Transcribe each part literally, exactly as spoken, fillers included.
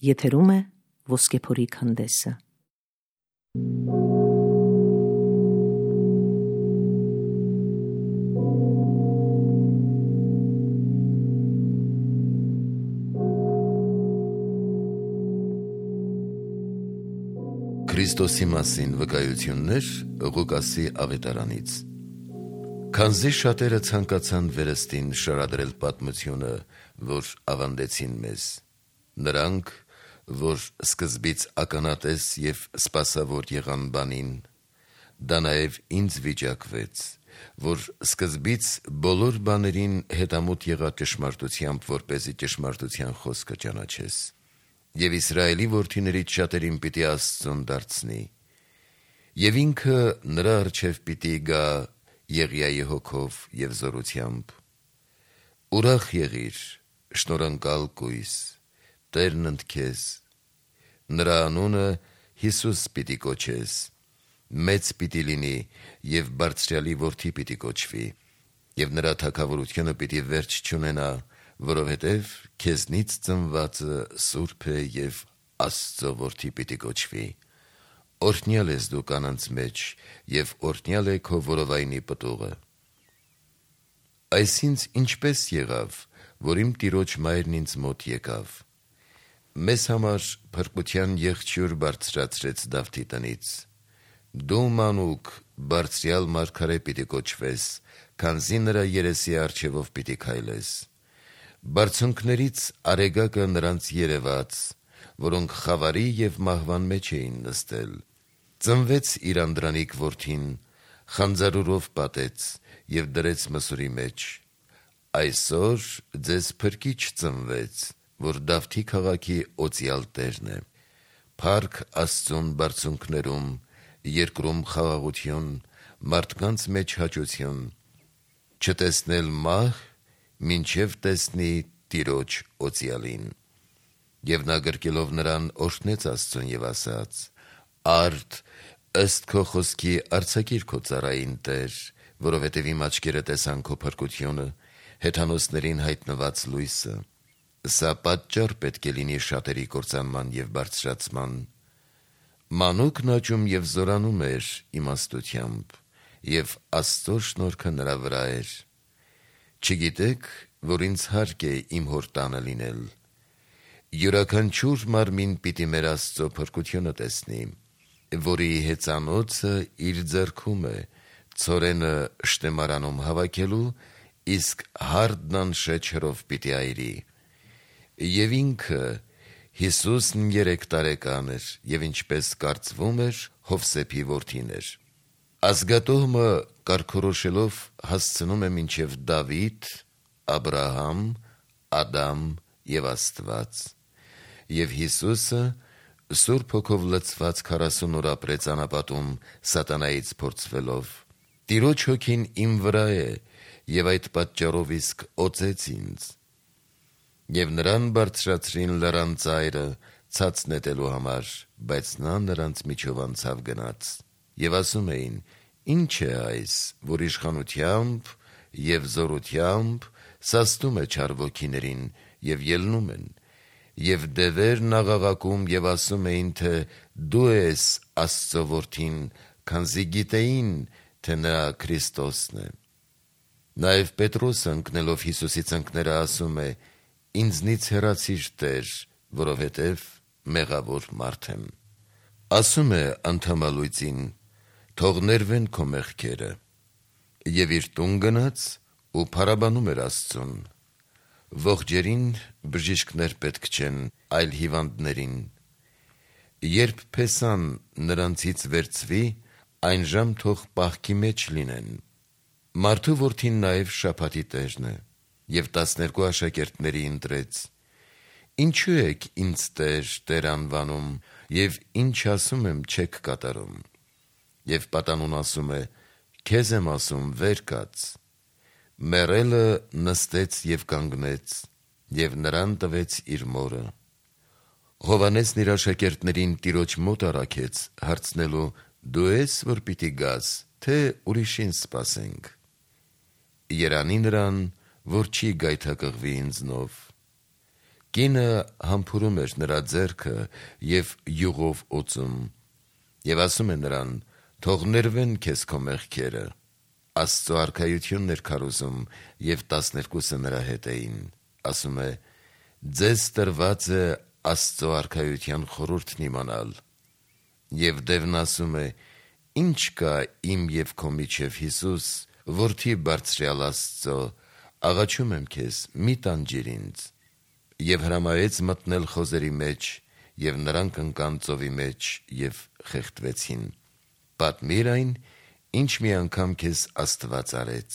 Եթերում է Ոսկեփորի քանդեսը։ Քրիստոսի մասին վկայություններ Ղուկասի ավետարանից։ Քանզի շատերը ցանկացան վերստին շարադրել պատմությունը, որ ավանդեցին մեզ, նրանք, որ սկզբից ականատես և սպասավոր եղան բանին, դա նաև ինձ վիճակվեց, որ սկզբից բոլոր բաներին հետամուտ եղա ճշմարտությամբ, որպեսզի ճշմարտության խոսքը ճանաչես, և Իսրայելի որդիներից շատերին պիտի Աստծուն դարձնի, և ինքը նրա առջև պիտի գա Եղիայի հոգով և զորությամբ։ Ուրախ եղիր, շնորհանկալ կույս, Տերն ընդ քեզ, նրա անունը Հիսուս պիտի կոչես, մեծ պիտի լինի և Բարձրյալի որդի պիտի կոչվի, և նրա թագավորությունը պիտի վերջ չունենա, որովհետև քեզնից ծնվածը սուրբ է և Աստծո որդի պիտի կոչվի։ Օրհնյալ ես դու կանանց մեջ, և օրհնյալ է քո որովայնի պտուղը։ Այս ինձ ինչպես եղավ, որ իմ տիրոջ մայրն ինձ մոտ եկավ։ Մեզ համար փրկության եղջյուր բարձրացրեց Դավթի տնից։ Դու մանուկ Բարձրյալ մարգարե պիտի կոչվես, քանզի նրա երեսի առջևով պիտի քայլես։ Բարձունքներից արեգակը նրանց երևաց, որոնք խավարի և մահվան մեջ էին նստել։ Ծնվեց իր անդրանիկ որդին, խանձարուրով պատեց և դրեց մսուրի մեջ։ Այսօր ձեզ փրկիչ ծնվեց, որ Դավթի քաղաքի օծյալ Տերն է։ Փառք Աստծուն բարձունքներում, երկրում խաղաղություն, մարդկանց մեջ հաճություն, չտեսնել մահ, մինչև տեսնի Տիրոջ օծյալին։ Եվ նա գրկելով նրան օրհնեց Աստծուն և ասաց. Արդ, ըստ քո խոսքի արձակիր քո ծառային Տեր, որովհետև իմ աչքերը տեսան քո փրկությունը, հեթանոսներին հայտնված լույսը։ Սա պատճառ պետք է լինի շատերի կործանման և բարձրացման։ Մանուկն աճում և զորանում էր իմաստությամբ, և Աստծո շնորհքը նրա վրա էր։ Չգիտեք, որ ինձ հարկ է իմ հոր տանը լինել։ Յուրաքանչյուր մարմին պիտի մեր Աստծո փրկությունը տեսնի, որի հեծանոցը իր ձեռքում է, ցորենը շտեմարանում հավաքելու, իսկ հարդն անշեչերով պիտի այրի։ Եվ ինքը Հիսուսն երեք տարեկան էր, և ինչպես կարծվում էր, Հովսեփի որդին էր։ Ազգատոհմը կարգորոշելով հասցնում է մինչև Դավիթ, Աբրահամ, Ադամ և Աստված։ Եվ Հիսուսը Սուրբ Հոգով լցված քառասուն օր ապրեց անապատում սատանայից փորձվելով։ Տիրոջ Հոգին իմ վրա է, և այդ պատճառով իսկ օծեց ինձ։ Եվ նրան բարձրացրին լեռան ծայրը ցած նետելու համար, բայց նա նրանց միջով անցավ գնաց։ Եվ ասում էին. Ինչ է այս, որ իշխանությամբ և զորությամբ սաստում է չար ոգիներին, և ելնում են, և դևերն աղաղակում և ասում էին, թե դու ես Աստծո որդին, քանզի գիտեին, թե նա Քրիստոսն է։ Նաև Պետրոսը ընկնելով Հիսուսի ծնկները ասում է. Ինձնից հեռացի՛ր, Տեր, որովհետև մեղավոր մարդ եմ։ Ասում է անդամալույծին. թող ներվեն քո մեղքերը։ Եվ իր տուն գնաց ու փառաբանում էր Աստծուն։ Ողջերին բժիշկներ պետք չեն, այլ հիվանդներին։ Երբ փեսան նրանցից վերցվի, այն ժամ թող պահքի մեջ լինեն։ Մարդու որդին նաև շաբաթի Տերն է։ Եվ տասներկու աշակերտների ընտրեց. Ինչու եք ինձ Տեր, Տեր անվանում, և ինչ ասում եմ չեք կատարում։ Եվ պատանուն ասում է. Քեզ եմ ասում, վեր կաց։ Մեռելը նստեց և կանգնեց, և նրան տվեց իր մորը։ Հովհաննեսն իր աշակերտներին Տիրոջ մոտ առաքեց, հարցնելու. Դու ե՞ս, որ պիտի գաս, թե ուրիշին սպասենք։ Երանի նրան, որ չի գայթակղվի ինձնով։ Կինը համբուրում էր նրա ձեռքը և յուղով օծում, և ասում է նրան. «Թող ներվեն քեզ քո մեղքերը»։ Աստծո արքայությունն էր քարոզում, և տասներկուսը նրա հետ էին։ Ասում է. «Ձեզ տրված է Աստծո արքայության խորհուրդն իմանալ»։ Եվ դևն ասում է. «Ի՞նչ կա իմ և քո միջև, Հիսուս, որդի բարձրյալ Աստծո, աղաչում եմ քեզ, մի տանջիր ինձ»։ Եվ հրամայեց մտնել խոզերի մեջ, և նրանք ընկան ծովի մեջ և խեղդվեցին։ Պատմիր այն, ինչ մի անգամ քեզ Աստված արեց։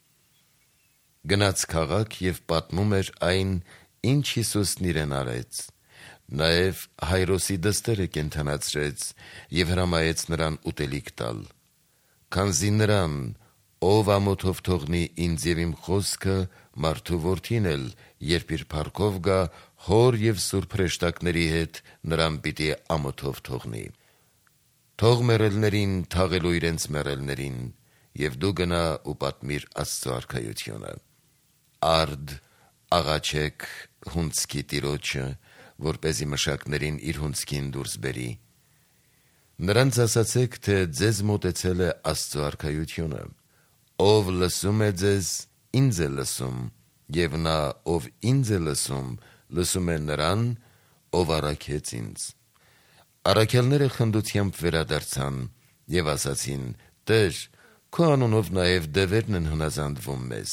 Գնաց քաղաք և պատմում էր այն, ինչ Հիսուսն իրեն արեց։ Նաև Հայրոսի դստերը կենդանացրեց և հրամայեց նրան ուտելիք տալ, քանզի նրան, ով ամոթով թողնի ինձ և իմ խոսքը, մարդու որդին էլ, երբ իր փառքով գա հոր և սուրբ հրեշտակների հետ, նրան պիտի ամոթով թողնի։ Թող մեռելներին թաղելու իրենց մեռելներին, և դու գնա ու պատմիր Աստծո արքայությունը։ Արդ, աղաչեք հունձքի տիրոջը, որպեսզի մշակներին իր հունձքին դուրս բերի։ Նրանց ասացեք, թե ձեզ մոտեցել է Աստծո արքայությունը։ Ով լսում է ձեզ, ինձ է լսում, և նա, ով ինձ է լսում, լսում է նրան, ով առաքեց ինձ։ Առաքյալները խնդությամբ վերադարձան և ասացին. «Տեր, քո անունով նաև դևերն են հնազանդվում մեզ»։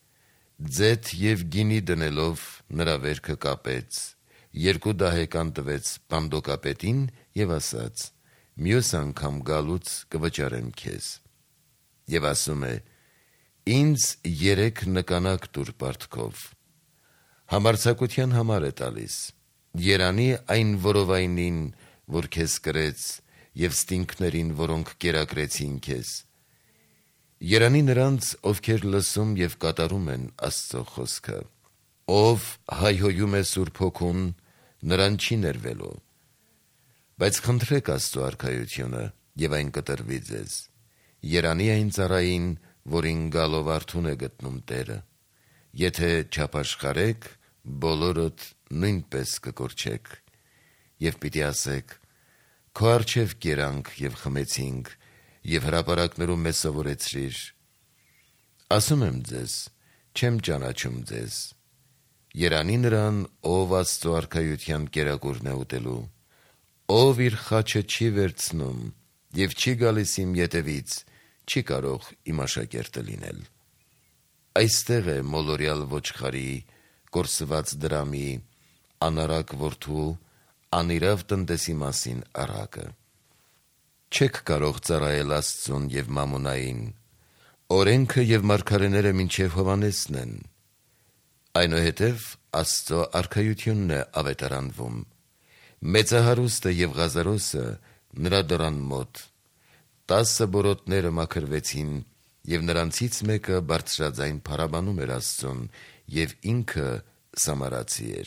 Ձեթ և գինի դնելով նրա վերքը կապեց, երկու դահեկան տվեց բանդոկապետին և ասաց. «Մյուս անգամ գալուց կվճարեմ քեզ»։ Եվ ասում է. «Ինձ երեք նկանակ տուր պարտքով»։ Համարձակության համար է տալիս։ Երանի այն որովայնին, որ քեզ կրեց, և ստինգներին, որոնք կերակրեցին քեզ։ Երանի նրանց, ովքեր լսում և կատարում են Աստծո խոսքը։ Ով հայհոյում է Սուրբ Հոգուն, նրան չի ներվելու։ Բայց խնդրեք Աստծո արքայությունը, և այն կտրվի ձեզ։ Երանի այն ծառային, որին գալով արթուն է գտնում Տերը։ Եթե չապաշխարեք, բոլորդ նույնպես կկորչեք։ Եվ պիտի ասեք. «Քո առջև կերանք և խմեցինք, և հրապարակներում մեզ սովորեցրիր»։ Ասում եմ ձեզ. չեմ ճանաչում ձեզ։ Երանի նրան, ով Աստծո արքայության կերակուրն է ուտելու։ Ով իր խաչը չի վերցնում և չի գալիս իմ ետևից, չի կարող իմ աշակերտը լինել։ Այստեղ է մոլորյալ ոչխարի, կորսված դրամի, անառակ որդու, անիրավ տնտեսի մասին առակը։ Չեք կարող ծառայել Աստծուն և մամոնային։ Օրենքը և մարգարեները մինչև Հովհաննեսն են։ Այնուհետև Աստծո արքայությունն է ավետարանվում։ Մեծահարուստը և Ղազարոսը նրա դռան մոտ։ Տասը բորոտները մաքրվեցին, և նրանցից մեկը բարձրաձայն փառաբանում էր Աստծուն, և ինքը սամարացի էր։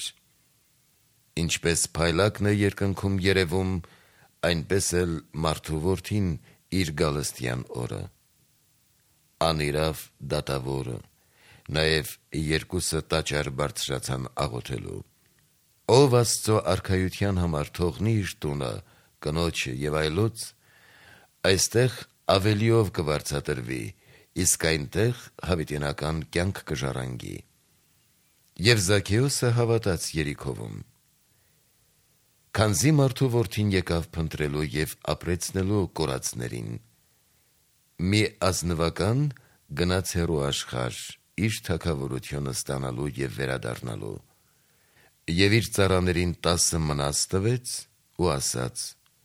Ինչպես փայլակն է երկնքում երևում, այնպես էլ մարդու որդին իր գալստյան օրը։ Անիրավ դատավորը, նաև երկուսը տաճար բարձրացան աղոթելու։ Ով Աստծո արքայության համար թողնի իր տունը, կնոջը և այլոց, այստեղ ավելիով կվարձատրվի, իսկ այնտեղ հավիտենական կյանք կժառանգի։ Եվ Զաքեոսը հավատաց Երիքովում։ Քանզի մարդու որդին եկավ փնտրելու և ապրեցնելու կորածներին։ Մի ազնվական գնաց հեռու աշխարհ, իր թագավորությունը ստանալու և վերադառնալու։ Եվ իր ծառաներին տասը մնաս տվեց ու ասաց.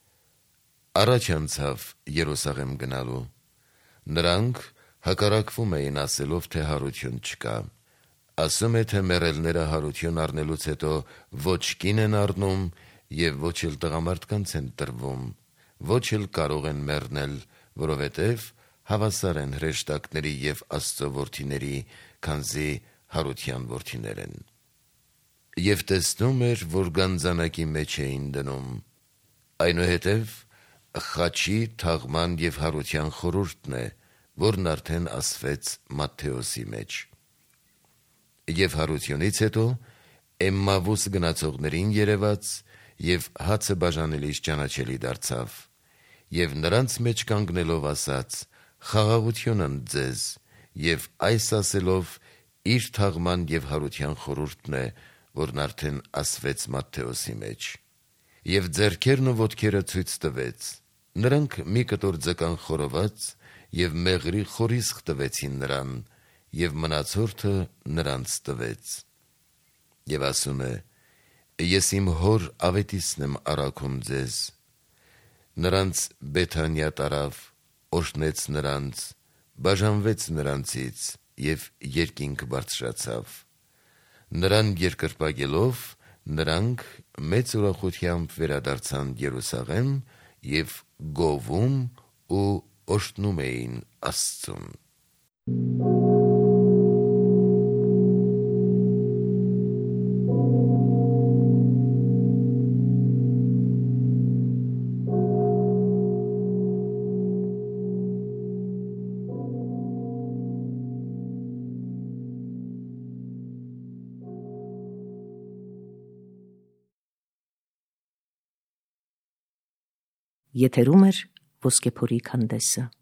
առաջ անցավ Երուսաղեմ գնալու։ Նրանք հակառակվում էին ասելով, թե հարություն չկա։ Ասում է, թե մեռելները հարություն առնելուց հետո ոչ կին են առնում և ոչ էլ տղամարդկանց են տրվում, ոչ էլ կարող են մեռնել, որովհետև հավասար են հրեշտակների և Աստծո որդիների, քանզի հարության որդիներ են։ Եվ տեսնում էր, որ գանձանակի մեջ էին դնում։ Այնուհետև խաչի, թաղման և հարության խորհուրդն է, որն արդեն ասվեց Մատթեոսի մեջ։ Եվ հարությունից հետո Էմմավուս գնացողներին երևաց եւ հացը բաժանելիս ճանաչելի դարձավ, եւ նրանց մեջ կանգնելով ասաց. «Խաղաղություն ընդ ձեզ», եւ այս ասելով իր թաղման եւ հարության խորհուրդն է, որն արդեն ասվեց Մատթեոսի մեջ։ Եվ ձեռքերն ու ոտքերը ցույց տվեց, նրանք մի կտոր ձկան խորոված եւ մեղրի խորիսխ տվեցին նրան, եւ մնացորդը նրանց տվեց։ Եվ ասում է. «Ես իմ հոր ավետիսն եմ առաքում ձեզ»։ Նրանց Բեթանիա տարավ, օրհնեց նրանց, բաժանվեց նրանցից եւ երկինք բարձրացավ։ Նրան երկրպագելով, նրանք մեծ ուրախությամբ վերադարձան Երուսաղեմ եւ գովում ու օրհնում էին Աստծուն։ Եթերում է Ոսկեփորի քանդեսը։